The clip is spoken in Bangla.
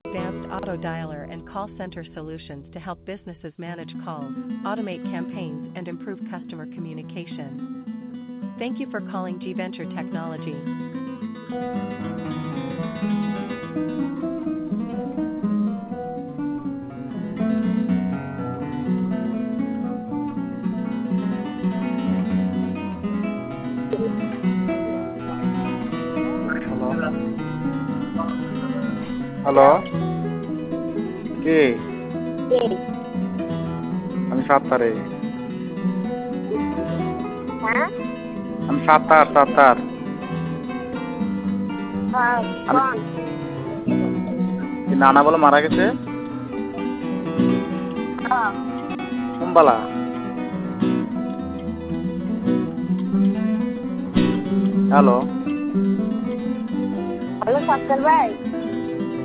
Advanced auto dialer and call center solutions to help businesses manage calls, automate campaigns, and improve customer communication. Thank you for calling G Venture Technology. Hello, কে? কে? আমি সাত্তারে। হ্যাঁ? আমি সাত্তার। আমি কোন? নানা বলে মারা গেছে কুম্বালা। হ্যালো, হ্যালো সাত্তার ভাই।